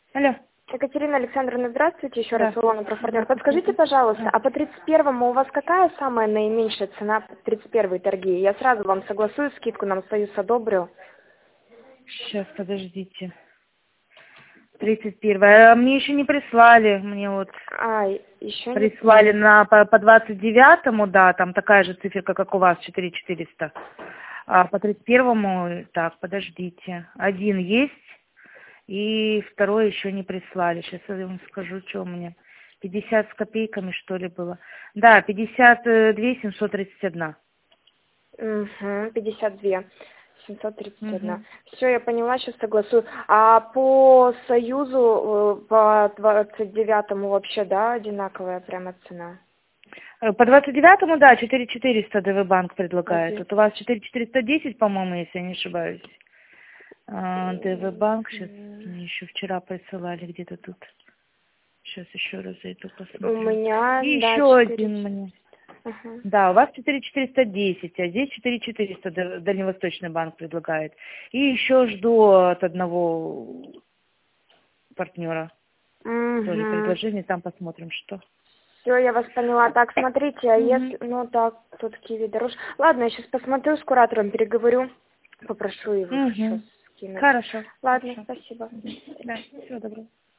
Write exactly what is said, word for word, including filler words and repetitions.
Алло. Екатерина Александровна, здравствуйте, еще раз, Да. Улана Профортер. Подскажите, пожалуйста, а по тридцать первому у вас какая самая наименьшая цена по тридцать первой торги? Я сразу вам согласую, скидку нам Союз одобрил. Сейчас, подождите. тридцать первое. А мне еще не прислали. Мне вот А, еще не... прислали на, по, по двадцать девятому, да, там такая же циферка, как у вас, четыре тысячи четыреста. А по тридцать первому, так, подождите. Один есть, и второй еще не прислали. Сейчас я вам скажу, что у меня. пятьдесят с копейками, что ли, было. Да, пятьдесят два семьсот тридцать один. Угу, пятьдесят два семьсот тридцать один. Угу. Все, я поняла, сейчас согласую. А по Союзу, э, по двадцать девятому вообще, да, одинаковая прямо цена? По двадцать девятому, да, четыре тысячи четыреста ДВ банк предлагает. Один. Вот у вас четыре тысячи четыреста десять, по-моему, если я не ошибаюсь. А, ДВ банк, сейчас Мгм. мне еще вчера присылали где-то тут. Сейчас еще раз зайду У посмотрю. меня, И да, еще четыре. один мне. Ага. Да, у вас четыре тысячи четыреста десять, а здесь четыре тысячи четыреста Д- Дальневосточный банк предлагает. И еще жду от одного партнера тоже Угу. предложение, там посмотрим, что. Все, я вас поняла. Так, смотрите, а Угу. если... Ну так, тут киви дороже. Ладно, я сейчас посмотрю, с куратором переговорю. Попрошу его сейчас Угу. скинуть. Хорошо, Ладно, хорошо. спасибо. Да, всего доброго.